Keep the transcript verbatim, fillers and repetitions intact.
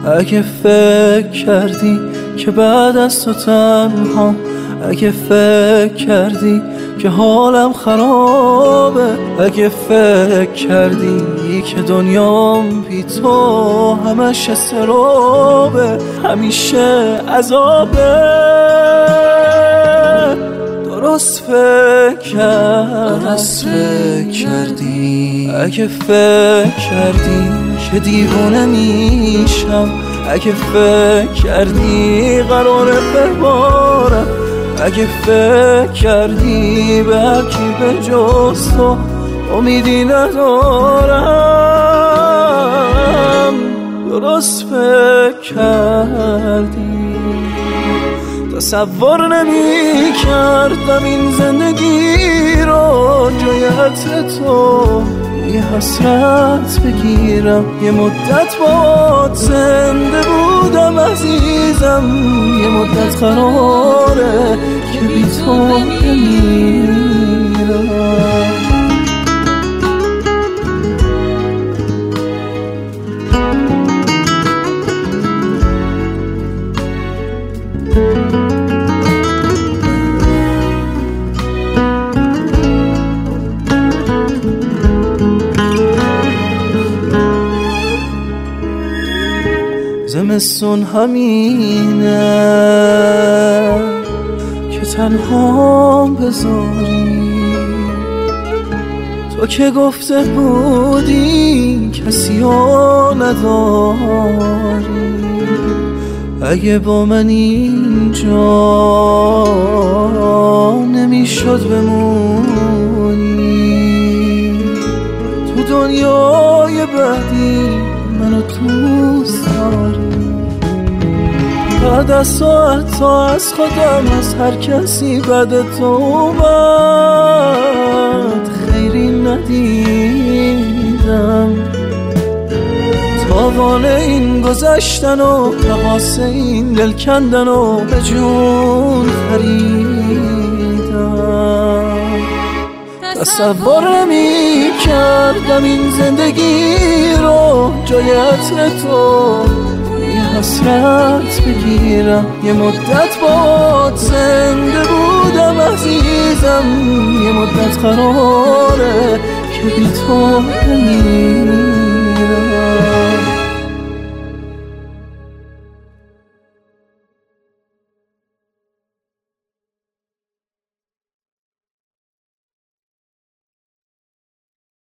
اگه فکر کردی که بعد از تو تنها، اگه فکر کردی که حالم خرابه، اگه فکر کردی که دنیام بی تو همش استرابه، همیشه عذابه، درست فکر کردی، درست فکر کردی. اگه فکر کردی که دیوونه میشم، اگه فکر کردی قراره ببارم، اگه فکر کردی به هر کی به جز تو امیدی ندارم، درست فکر کردی. تصور نمی کردم این زندگی رو جایت تو یه حسرت بگیرم، یه مدت با زنده بودم عزیزم، یه مدت قراره که بی تو بمیرم. زمستون همینه که تنها بذاری، تو که گفته بودی کسی رو نداری، اگه با من اینجا نمیشد بمونی، تو دنیای بعدی منو دوست داری. بعد از ساعت تا از خودم از هر کسی بعد تو اومد خیری ندیدم، تاوان این گذشتن و تقاس این دل کندن و به جون خریدم. تصور نمی کردم این زندگی رو جایت تو یه حسرت بگیرم، یه مدت با زنده بودم عزیزم، یه مدت قراره که بی تو بمیرم.